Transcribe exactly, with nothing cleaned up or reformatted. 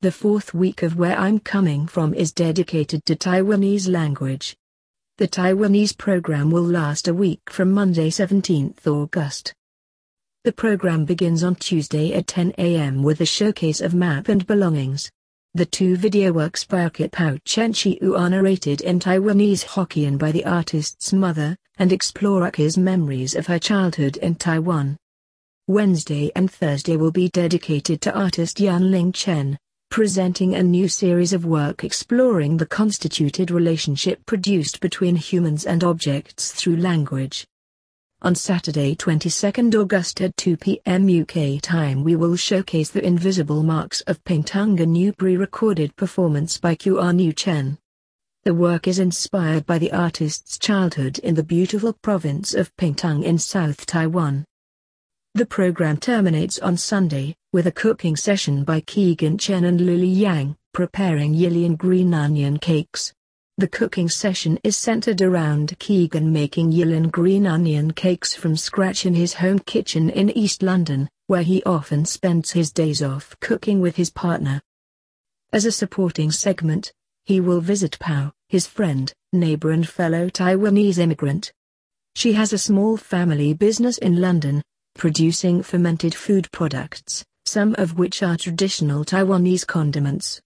The fourth week of Where I'm Coming From is dedicated to Taiwanese language. The Taiwanese program will last a week from Monday seventeenth August. The program begins on Tuesday at ten a m with a showcase of map and belongings. The two video works by Kit Pao Chen Chiu are narrated in Taiwanese Hokkien by the artist's mother, and explore Aki's memories of her childhood in Taiwan. Wednesday and Thursday will be dedicated to artist Yan Ling Chen, presenting a new series of work exploring the constituted relationship produced between humans and objects through language. On Saturday twenty-second August at two p m U K time we will showcase The Invisible Marks of Pengtung, a new pre-recorded performance by Q New Chen. The work is inspired by the artist's childhood in the beautiful province of Pengtung in South Taiwan. The program terminates on Sunday, with a cooking session by Keegan Chen and Lily Yang, preparing Yilian green onion cakes. The cooking session is centered around Keegan making Yilian green onion cakes from scratch in his home kitchen in East London, where he often spends his days off cooking with his partner. As a supporting segment, he will visit Pao, his friend, neighbor and fellow Taiwanese immigrant. She has a small family business in London, producing fermented food products, some of which are traditional Taiwanese condiments.